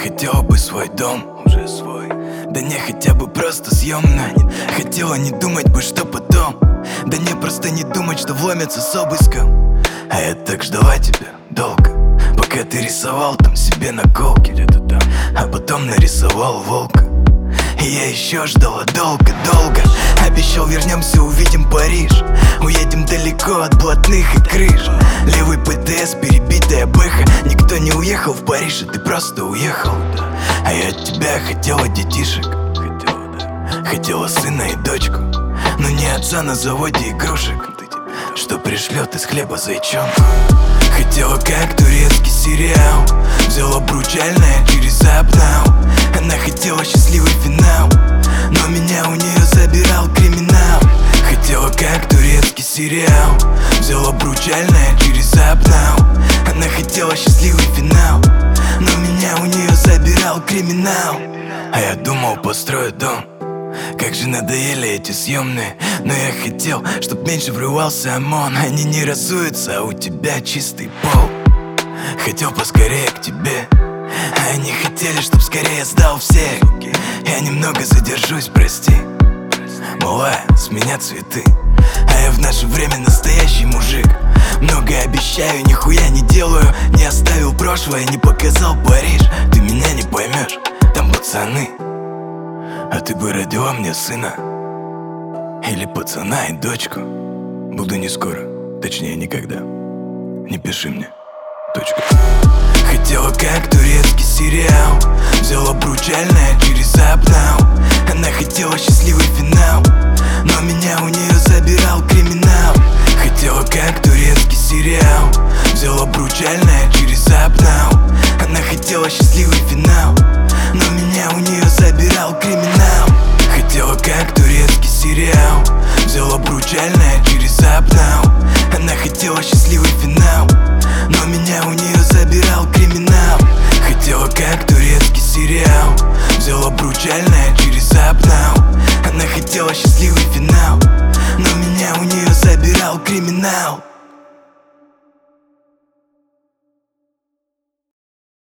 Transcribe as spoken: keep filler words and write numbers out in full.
хотела бы свой дом, уже свой. Да не хотя бы просто съемный. Хотела не думать бы, что потом. Да не просто не думать, что вломятся с обыском. А я так ждала тебя долго, пока ты рисовал там себе наколки где-то там, а потом нарисовал волка. И я еще ждала долго-долго. Обещал, вернемся, увидим Париж. Уедем далеко от блатных и крыш. Левый ПТС, перебитая бэха. Никто не уехал в Париж, а ты просто уехал. А я от тебя хотела детишек. Хотела сына и дочку, но не отца на заводе игрушек, что пришлет из хлеба зайчонку. Хотела как турецкий сериал. Взяла обручальное через апнау. Она хотела счастливый финал, но меня у нее забирал криминал. Хотела как турецкий сериал. Взяла обручальное через апнау. Она хотела счастливый финал, но меня у нее забирал криминал. А я думал, построю дом. Как же надоели эти съемные. Но я хотел, чтоб меньше врывался ОМОН. Они не разуются, а у тебя чистый пол. Хотел поскорее к тебе, а они хотели, чтоб скорее сдал всех. Я немного задержусь, прости. Малая, с меня цветы. А я в наше время настоящий мужик. Много обещаю, нихуя не делаю. Не оставил прошлое, не показал Париж. Ты меня не поймешь, там пацаны. А ты бы родила мне сына или пацана и дочку. Буду не скоро, точнее никогда. Не пиши мне, точка. Хотела как турецкий сериал. Взяла обручальное через апнау. Она хотела счастливый финал, но меня у нее забирал криминал. Хотела как турецкий сериал. Взяла обручальное через апнау. Она хотела счастливый финал, но меня у нее забирал криминал. Хотела как турецкий сериал. Взяла обручальное через апнау. Она хотела счастливый финал, но меня у нее забирал криминал. Хотела как турецкий сериал. Взяла обручальное через апнау. Она хотела счастливый